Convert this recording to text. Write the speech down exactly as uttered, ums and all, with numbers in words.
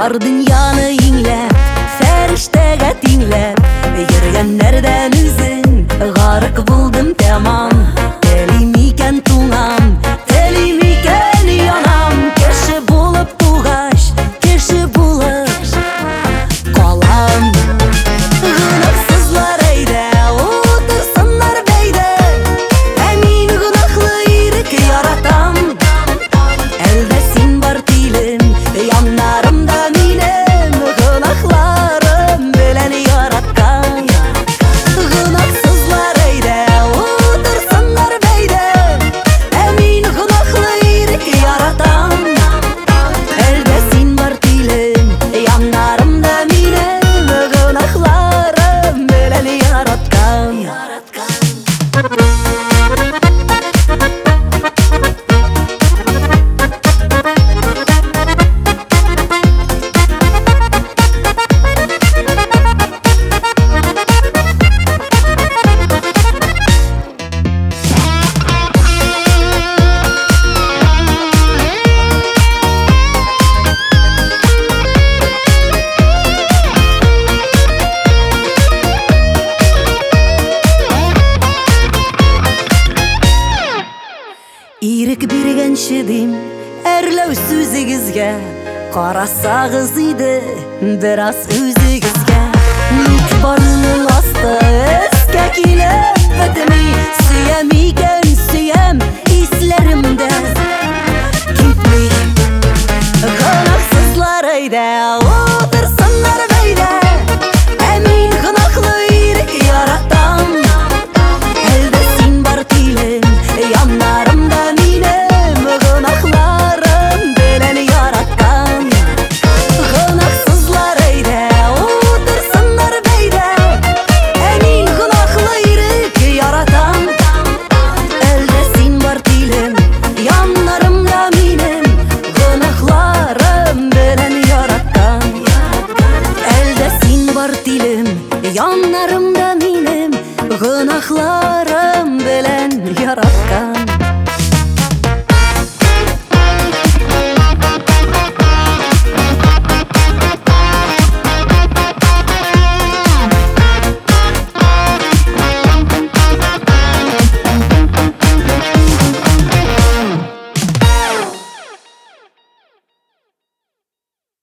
Бар дөньяны иңләп, фәрештәгә тиңләп, йөргәннәрдән үзең гарык булдым тәмам. Телим икән туңам, телим икән янам. Кеше булып тугач, кеше булып калам. Гөнаһсызлар әйдә, утырсыннар бәйдә, ә мин гөнаһлы ирек яратам. Әлдә син бар тилем, яннарымда минем, гөнаһларым белән яраткан. Гөнаһсызлар әйдә, утырсыннар бәйдә, ә мин гөнаһлы ирек яратам. Әлдә син бар тилем, яннарымда минем, гөнаһларым белән яраткан. Ирек биргәнче дим, әрләү сүзегезгә, карасагыз иде бераз үзегезгә. Ник барның асты өскә килеп бетми, сөям икән сөям.